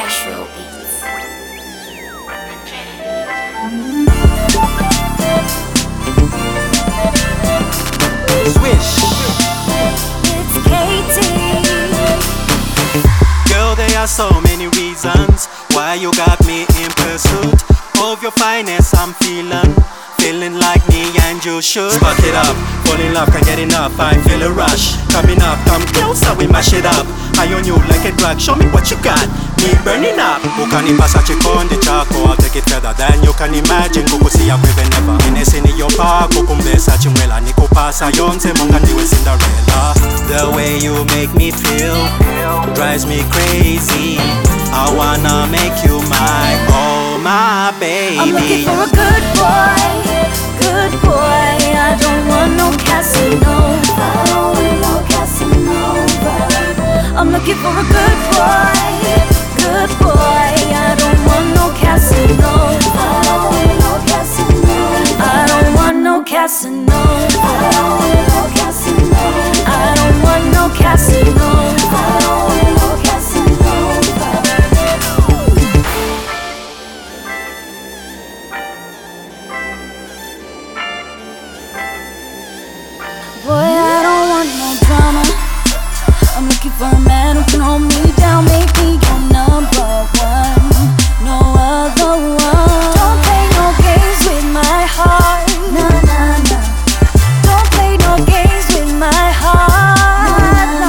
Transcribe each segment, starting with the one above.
Ashro Beats. Swish. It's Katie. Girl, there are so many reasons why you got me in pursuit of your finest. I'm feeling like me and you should spark it up, fall in love, can't get enough. I feel a rush coming up, come closer, we mash it up. High on you like a drug, show me what you got. Me burning up, ukanipasa chikondi chako, I'll take it further than you can imagine. Kukusia whenever inesini yopa, kukumbesa chimwela, nikupasa yonse monga niwe Cinderella. The way you make me feel drives me crazy. I wanna make you my, oh my baby. I'm looking for a good boy, good boy. I don't want no Casanova. I don't want no Casanova. I'm looking for a good boy, good boy. I don't want no Casanova. I don't want no Casanova. I don't want no Casanova. I don't want no Casanova. I don't want no Casanova. I don't want no Casanova. Boy, I don't want no drama. I'm looking for a man who can hold me down, make me your number one, no other one. Don't play no games with my heart, nah, nah, nah. Don't play no games with my heart, no.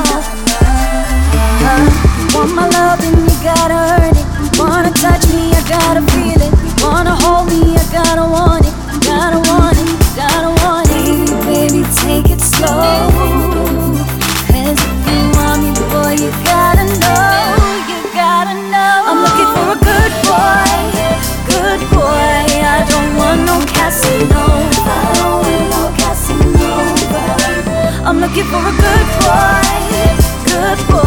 You want my love and you gotta earn it. You wanna touch me, I gotta feel it. You wanna hold me, I gotta want it. You gotta want it, you gotta want it. Baby, take it slow. Cause if you want me, boy, you gotta know, you gotta know. I'm looking for a good boy, good boy. I don't want no Casanova. I don't want no Casanova. I'm looking for a good boy, good boy.